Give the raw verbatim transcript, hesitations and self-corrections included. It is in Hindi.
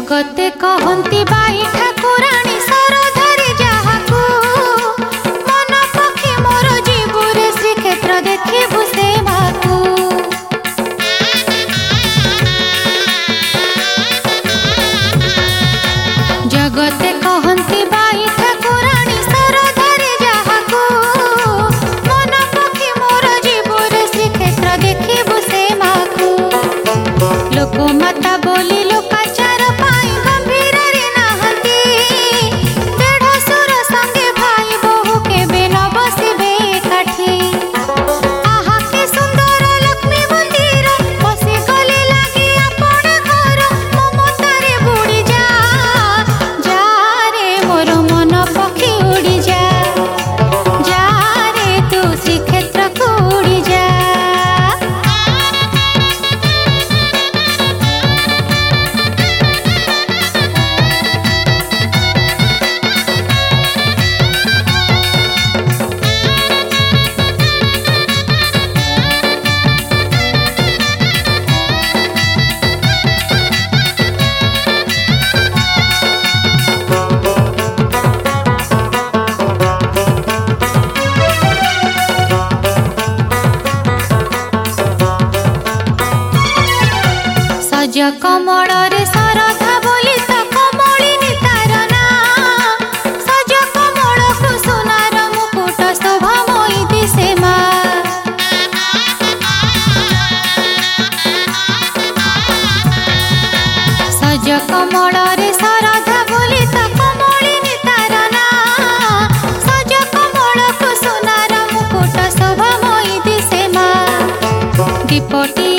जगते कहंती बाई ठाकुराणी सरधरी जाहाकू मन पक्षी मोर जीवरे श्रीक्षेत्र देखिबु से माकू। जगते कहंती बाई ठाकुराणी सरधरी जाहाकू मन पक्षी मोर जीवरे श्रीक्षेत्र देखिबु से माकू। लोक माता बोली लोकाचार पाई गंभीर रे नाहंती देढ़ सुर संगे भाई बहु केबे न बसिबे एकाठी। आहा के सुंदर लक्ष्मी मंदिर बसी गले लागे आपण घर ममतारे बुड़ी जा जा रे मोर मन पक्षी उड़ी जा जा रे तू श्रीक्षेत्र को उड़ी जा। सज कमल रे सरधा बोली तो कमलिनी तार ना सज कमल को सोनार मुकुट शोभामयी दिशे मा। सज कमल रे सरधा बोली तो कमलिनी तार ना सज कमल को सोनार मुकुट शोभामयी दिशे मा। दीपटी